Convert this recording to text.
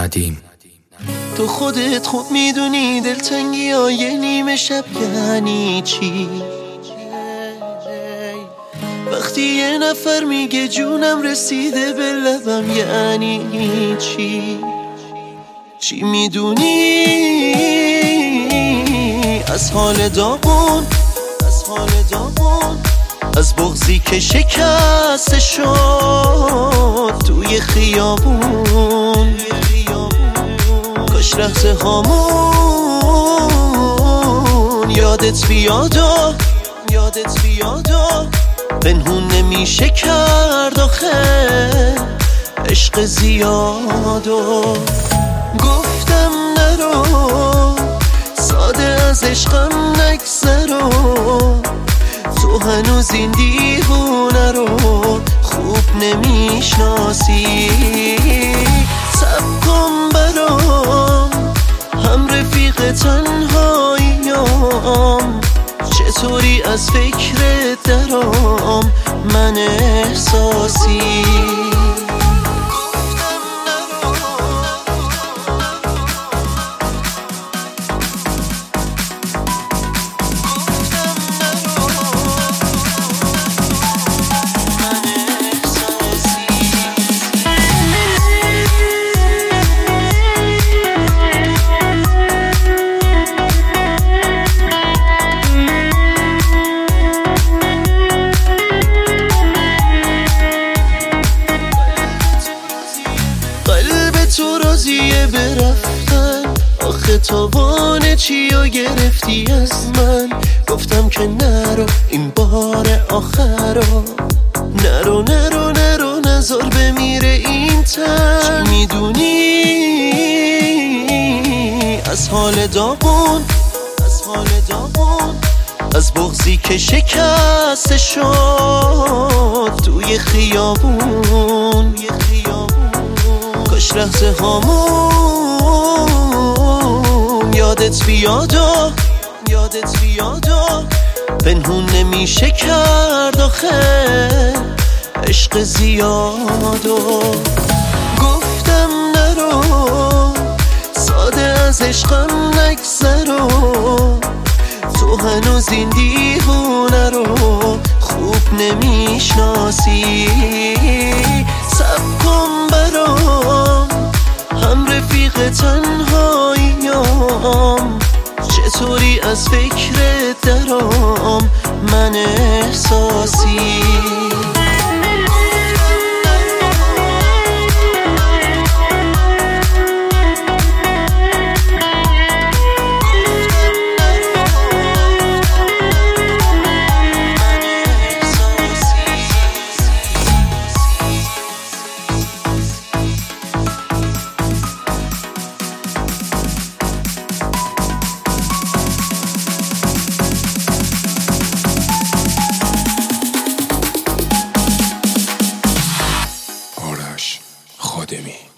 ندیم. تو خودت خوب میدونی دلتنگی های نیمه شب یعنی چی. وقتی یه نفر میگه جونم رسیده به لبم یعنی چی. چی میدونی از حال داغون، از بغضی که شکسته شد توی خیابون. کاش لحظه هامون یادت بیاد و پنهون نمیشه کرد آخه عشق زیاد. و گفتم نرو ساده از عشقم نگذرو، تو هنوز این دیوونه رو خوب نمیشناسی. صبر کن برام هم رفیق تنهاییم، چطوری از فکرت درام من احساسی. تو راضیه برفتن، آخه تاوان چیو گرفتی از من. گفتم که نرو این بار آخرو، نرو نرو نرو نزار بمیره این تن. چی میدونی از حال داغون، از بغضی که شکسته شد توی خیابون. کاش لحظه هامون یادت بیاد و پنهون نمیشه کرد آخه عشق زیاد. و گفتم نرو ساده از عشقم نگذرو، تو هنوز این دیوونه رو خوب نمیشناسی. صبر کن برام هم رفیق تنهاییم، چطوری از فکرت درام من احساسی. خادمی.